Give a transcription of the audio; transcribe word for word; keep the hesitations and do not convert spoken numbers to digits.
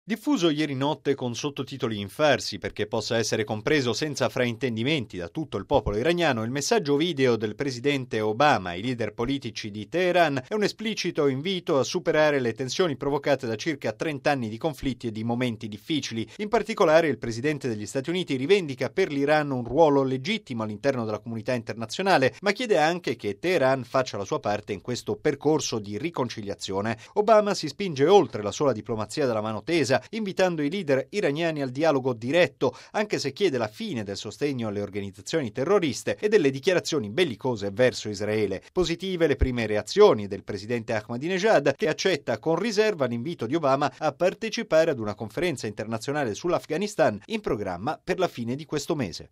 Diffuso ieri notte con sottotitoli in farsi perché possa essere compreso senza fraintendimenti da tutto il popolo iraniano, il messaggio video del presidente Obama ai leader politici di Teheran è un esplicito invito a superare le tensioni provocate da circa trenta anni di conflitti e di momenti difficili. In particolare, il presidente degli Stati Uniti rivendica per l'Iran un ruolo legittimo all'interno della comunità internazionale, ma chiede anche che Teheran faccia la sua parte in questo percorso di riconciliazione. Obama si spinge oltre la sola diplomazia della mano tesa, invitando i leader iraniani al dialogo diretto, anche se chiede la fine del sostegno alle organizzazioni terroriste e delle dichiarazioni bellicose verso Israele. Positive le prime reazioni del presidente Ahmadinejad, che accetta con riserva l'invito di Obama a partecipare ad una conferenza internazionale sull'Afghanistan in programma per la fine di questo mese.